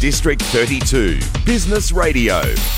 District 32 Business Radio.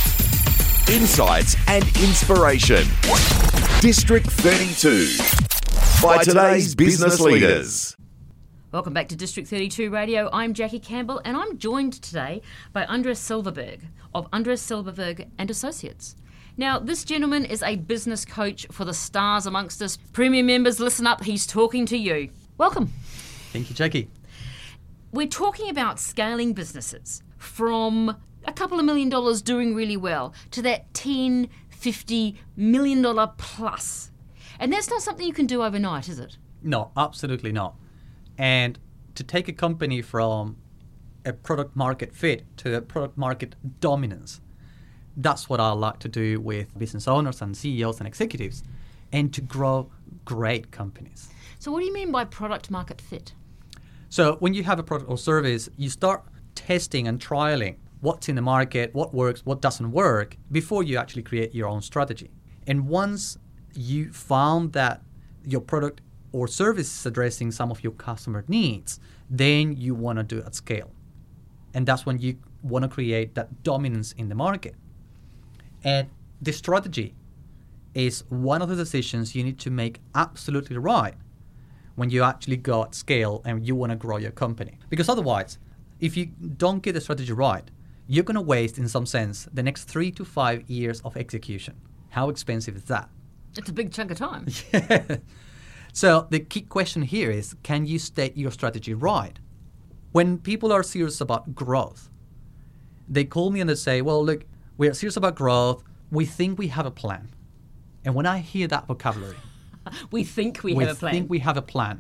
Insights and inspiration. District 32 by today's business leaders. Welcome back to District 32 Radio. I'm Jackie Campbell and I'm joined today by Andres Silverberg of Andres Silverberg and Associates. Now, this gentleman is a business coach for the stars amongst us. Premium members, listen up, he's talking to you. Welcome. Thank you, Jackie. We're talking about scaling businesses from a couple of $1 million doing really well to that $10, $50 million plus. And that's not something you can do overnight, is it? No, absolutely not. And to take a company from a product market fit to a product market dominance, that's what I like to do with business owners and CEOs and executives, and to grow great companies. So what do you mean by product market fit? So when you have a product or service, you start testing and trialing what's in the market, what works, what doesn't work, before you actually create your own strategy. And once you found that your product or service is addressing some of your customer needs, then you want to do it at scale. And that's when you want to create that dominance in the market. And the strategy is one of the decisions you need to make absolutely right when you actually go at scale and you want to grow your company. Because otherwise, if you don't get the strategy right, you're going to waste, in some sense, the next 3 to 5 years of execution. How expensive is that? It's a big chunk of time. Yeah. So the key question here is, can you state your strategy right? When people are serious about growth, they call me and they say, well, look, we're serious about growth. We think we have a plan. And when I hear that vocabulary, we think we have a plan. We think we have a plan.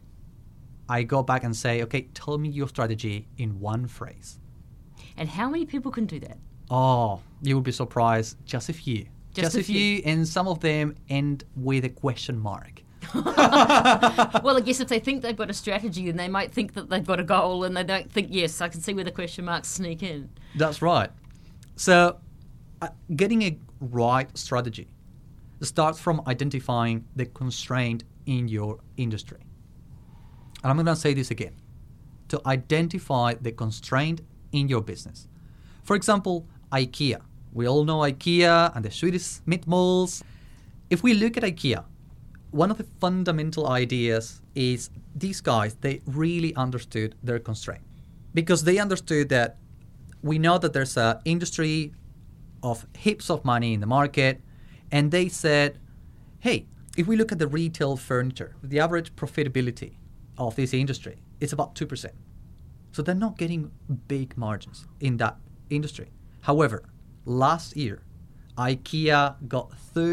I go back and say, okay, tell me your strategy in one phrase. And how many people can do that? Oh, you will be surprised. Just a few. Just a few, and some of them end with a question mark. Well, I guess if they think they've got a strategy, then they might think that they've got a goal, and they don't think, yes, I can see where the question marks sneak in. That's right. So getting a right strategy starts from identifying the constraint in your industry. And I'm going to say this again. To identify the constraint in your business. For example, IKEA. We all know IKEA and the Swedish meatballs. If we look at IKEA, one of the fundamental ideas is these guys, they really understood their constraint. Because they understood that we know that there's an industry of heaps of money in the market, and they said, hey, if we look at the retail furniture, the average profitability of this industry is about 2%. So they're not getting big margins in that industry. However, last year, IKEA got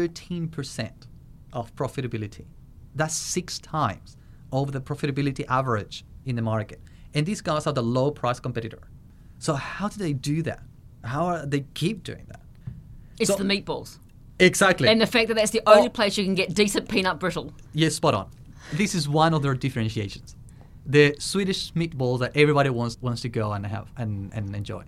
13% of profitability. That's 6 times over the profitability average in the market. And these guys are the low price competitor. So how do they do that? How do they keep doing that? It's the meatballs. Exactly. And the fact that that's the only place you can get decent peanut brittle. Yes, spot on. This is one of their differentiations. The Swedish meatballs that everybody wants to go and have and enjoy.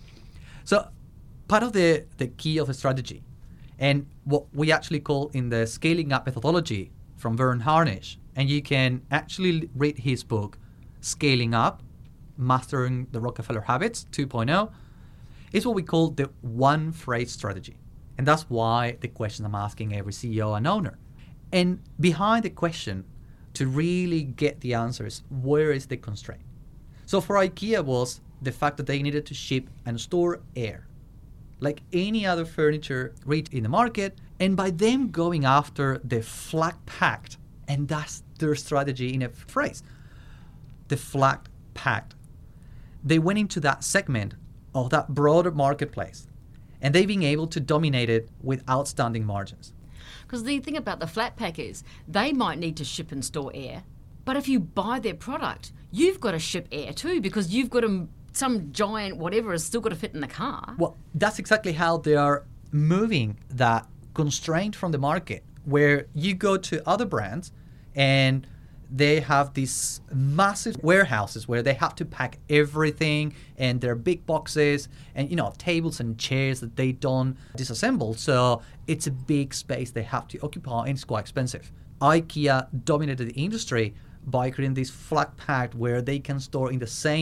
So part of the key of the strategy, and what we actually call in the scaling up methodology from Vern Harnish, and you can actually read his book, Scaling Up, Mastering the Rockefeller Habits 2.0, is what we call the one phrase strategy. And that's why the question I'm asking every CEO and owner. And behind the question, to really get the answers, where is the constraint? So for IKEA was the fact that they needed to ship and store air, like any other furniture reach in the market. And by them going after the flat packed, and that's their strategy in a phrase, the flat packed, they went into that segment of that broader marketplace, and they've been able to dominate it with outstanding margins. Because the thing about the flat pack is they might need to ship and store air, but if you buy their product, you've got to ship air too, because you've got some giant whatever has still got to fit in the car. Well, that's exactly how they are moving that constraint from the market, where you go to other brands and they have these massive warehouses where they have to pack everything, and they're big boxes and, tables and chairs that they don't disassemble. So it's a big space they have to occupy, and it's quite expensive. IKEA dominated the industry by creating this flat pack where they can store in the same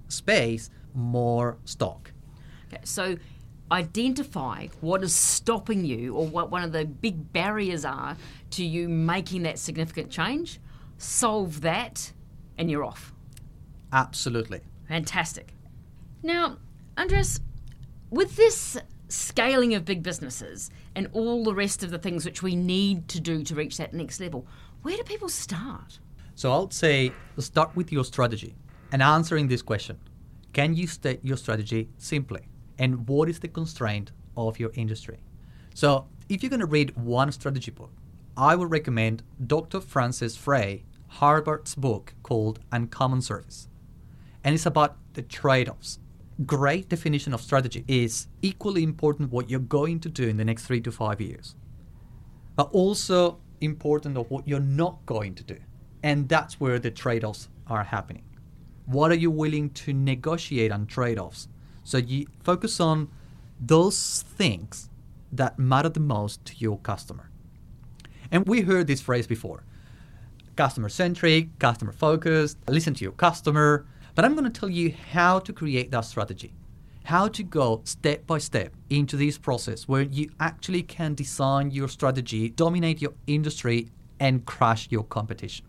space, more stock. Okay, so identify what is stopping you or what one of the big barriers are to you making that significant change, solve that, and you're off. Absolutely. Fantastic. Now, Andres, with this scaling of big businesses and all the rest of the things which we need to do to reach that next level, where do people start? So I would say start with your strategy and answering this question. Can you state your strategy simply? And what is the constraint of your industry? So if you're going to read one strategy book, I would recommend Dr. Francis Frey, Harvard's book called Uncommon Service. And it's about the trade-offs. Great definition of strategy is equally important what you're going to do in the next 3 to 5 years, but also important of what you're not going to do. And that's where the trade-offs are happening. What are you willing to negotiate on trade-offs? So you focus on those things that matter the most to your customer. And we heard this phrase before. Customer-centric, customer-focused, listen to your customer. But I'm going to tell you how to create that strategy, how to go step by step into this process where you actually can design your strategy, dominate your industry, and crush your competition.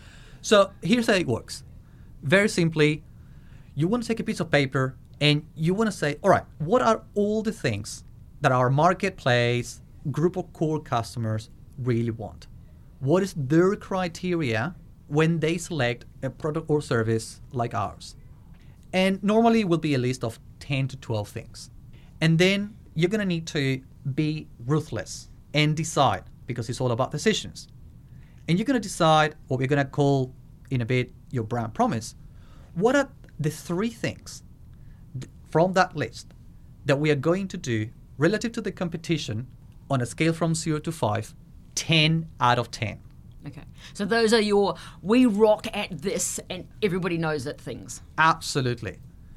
So here's how it works. Very simply, you want to take a piece of paper and you want to say, all right, what are all the things that our marketplace, group of core customers really want? What is their criteria when they select a product or service like ours? And normally it will be a list of 10 to 12 things. And then you're going to need to be ruthless and decide, because it's all about decisions. And you're going to decide what we're going to call in a bit your brand promise. What are the 3 things from that list that we are going to do relative to the competition on a scale from 0 to 5, 10 out of 10? Okay, so those are your we rock at this and everybody knows it things. Absolutely.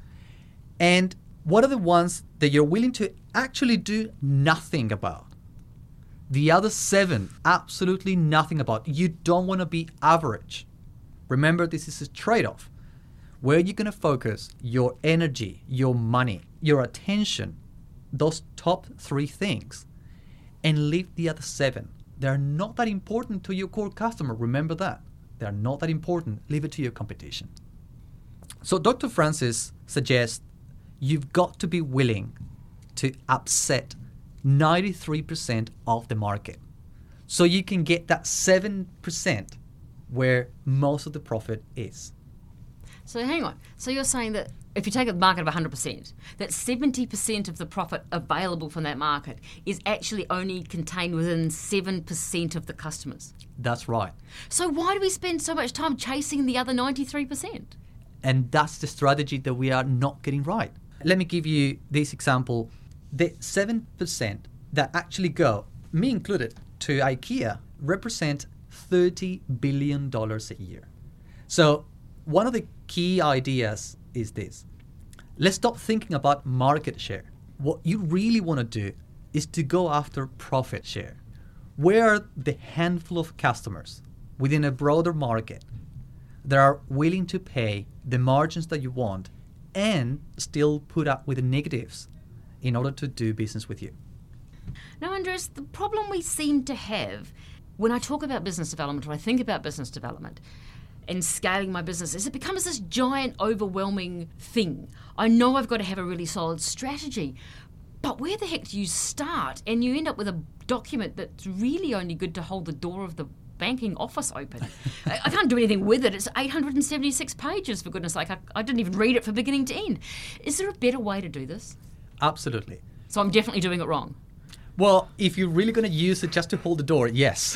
And what are the ones that you're willing to actually do nothing about? The other 7, absolutely nothing about. You don't want to be average. Remember, this is a trade-off. Where you're going to focus your energy, your money, your attention, those top 3 things, and leave the other 7. They're not that important to your core customer. Remember that. They're not that important. Leave it to your competition. So Dr. Francis suggests you've got to be willing to upset 93% of the market so you can get that 7% where most of the profit is. So hang on. So you're saying that if you take a market of 100%, that 70% of the profit available from that market is actually only contained within 7% of the customers. That's right. So why do we spend so much time chasing the other 93%? And that's the strategy that we are not getting right. Let me give you this example. The 7% that actually go, me included, to IKEA represent $30 billion a year. So one of the key ideas is this. Let's stop thinking about market share. What you really want to do is to go after profit share. Where are the handful of customers within a broader market that are willing to pay the margins that you want and still put up with the negatives in order to do business with you? Now, Andres, the problem we seem to have when I talk about business development, or I think about business development and scaling my business, is it becomes this giant, overwhelming thing. I know I've got to have a really solid strategy, but where the heck do you start? And you end up with a document that's really only good to hold the door of the banking office open. I can't do anything with it. It's 876 pages, for goodness sake. I didn't even read it from beginning to end. Is there a better way to do this? Absolutely. So I'm definitely doing it wrong. Well, if you're really going to use it just to hold the door, yes.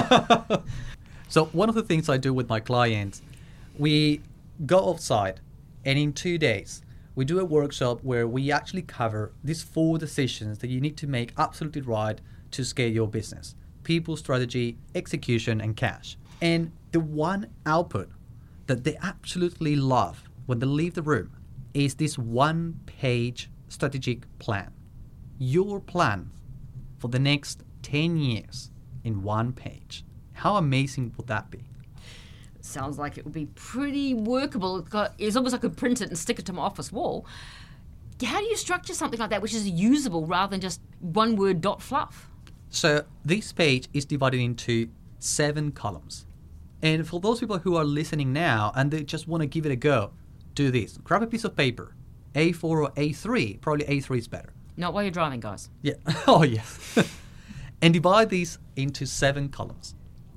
So one of the things I do with my clients, we go outside and in 2 days, we do a workshop where we actually cover these 4 decisions that you need to make absolutely right to scale your business: people, strategy, execution, and cash. And the one output that they absolutely love when they leave the room is this 1-page strategic plan. Your plan for the next 10 years in 1 page. How amazing would that be? Sounds like it would be pretty workable. It's almost like I could print it and stick it to my office wall. How do you structure something like that which is usable rather than just one word dot fluff? So this page is divided into 7 columns. And for those people who are listening now and they just want to give it a go, do this. Grab a piece of paper, A4 or A3. Probably A3 is better. Not while you're driving, guys. Yeah. Oh, yes. And divide these into 7 columns.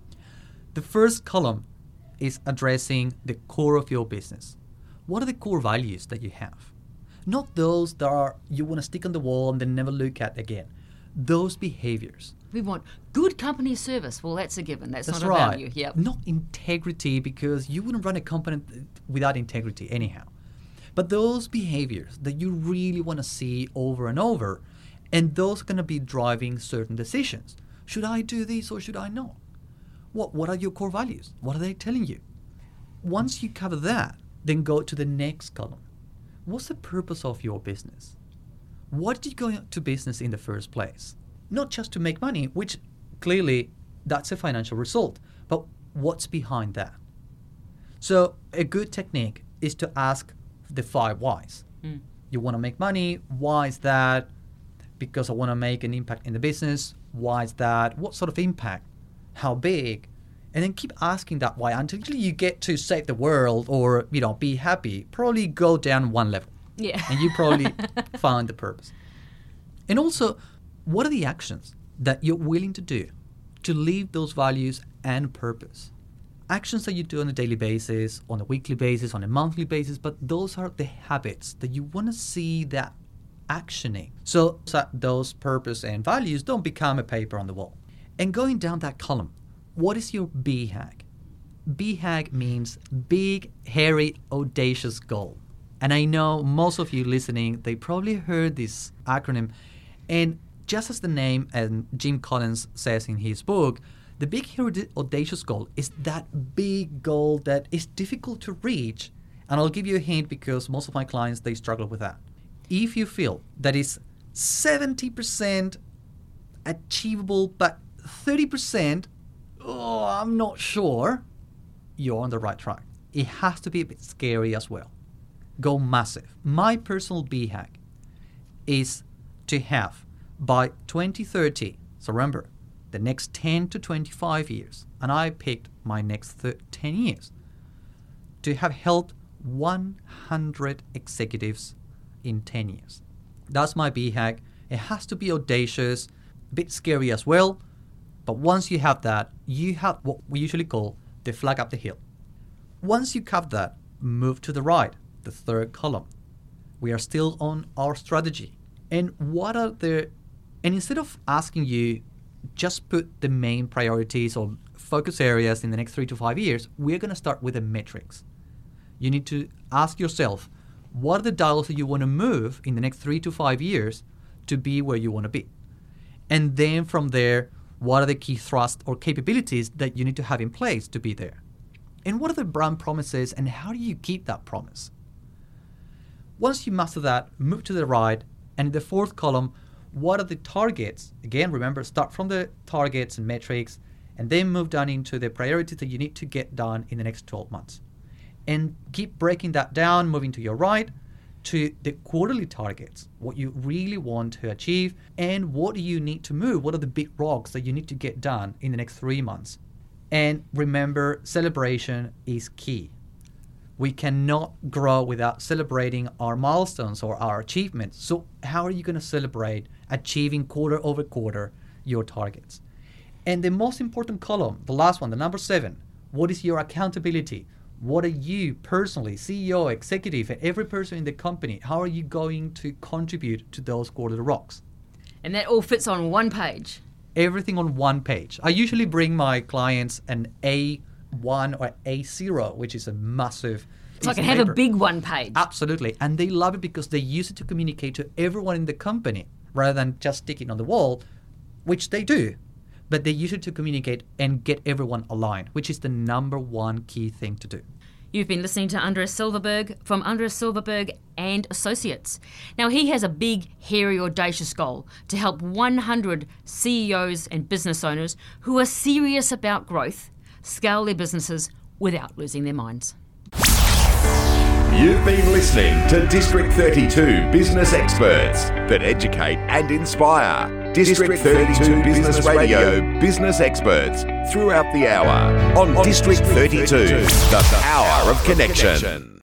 The first column is addressing the core of your business. What are the core values that you have? Not those that are you want to stick on the wall and then never look at again. Those behaviors. We want good company service. Well, that's a given. That's not a right. value. Yep. Not integrity, because you wouldn't run a company without integrity anyhow. But those behaviors that you really want to see over and over, and those are going to be driving certain decisions. Should I do this or should I not? What are your core values? What are they telling you? Once you cover that, then go to the next column. What's the purpose of your business? What did you go to business in the first place? Not just to make money, which clearly that's a financial result, but what's behind that? So a good technique is to ask the 5 whys. You want to make money. Why is that? Because I want to make an impact in the business. Why is that? What sort of impact? How big? And then keep asking that why until you get to save the world or, be happy. Probably go down one level. Yeah. And you probably found the purpose. And also, what are the actions that you're willing to do to live those values and purpose? Actions that you do on a daily basis, on a weekly basis, on a monthly basis, but those are the habits that you want to see that actioning. So that those purpose and values don't become a paper on the wall. And going down that column, what is your BHAG? BHAG means big, hairy, audacious goal. And I know most of you listening, they probably heard this acronym. And just as the name and Jim Collins says in his book, the big, hairy, audacious goal is that big goal that is difficult to reach. And I'll give you a hint because most of my clients, they struggle with that. If you feel that it's 70% achievable, but 30%, I'm not sure, you're on the right track. It has to be a bit scary as well. Go massive. My personal BHAG is to have by 2030, so remember, the next 10 to 25 years, and I picked my next 10 years, to have helped 100 executives in 10 years. That's my BHAG. It has to be audacious, a bit scary as well, but once you have that, you have what we usually call the flag up the hill. Once you have that, move to the right, the 3rd column. We are still on our strategy. And instead of asking you, just put the main priorities or focus areas in the next 3 to 5 years, we're going to start with the metrics. You need to ask yourself, what are the dials that you want to move in the next 3 to 5 years to be where you want to be? And then from there, what are the key thrusts or capabilities that you need to have in place to be there? And what are the brand promises and how do you keep that promise? Once you master that, move to the right, and in the 4th column, what are the targets? Again, remember, start from the targets and metrics, and then move down into the priorities that you need to get done in the next 12 months. And keep breaking that down, moving to your right, to the quarterly targets, what you really want to achieve, and what do you need to move? What are the big rocks that you need to get done in the next 3 months? And remember, celebration is key. We cannot grow without celebrating our milestones or our achievements. So how are you going to celebrate achieving quarter over quarter your targets? And the most important column, the last one, the number 7, what is your accountability? What are you personally, CEO, executive, and every person in the company, how are you going to contribute to those quarterly rocks? And that all fits on one page. Everything on one page. I usually bring my clients an A1 or A0, which is a massive piece So I can of have a paper. big one page. Absolutely. And they love it because they use it to communicate to everyone in the company rather than just stick it on the wall, which they do. But they use it to communicate and get everyone aligned, which is the number one key thing to do. You've been listening to Andres Silverberg from Andres Silverberg and Associates. Now, he has a big, hairy, audacious goal to help 100 CEOs and business owners who are serious about growth scale their businesses without losing their minds. You've been listening to District 32 Business Experts that educate and inspire. District 32 Business Radio Business Experts throughout the hour on District 32, the power of connection.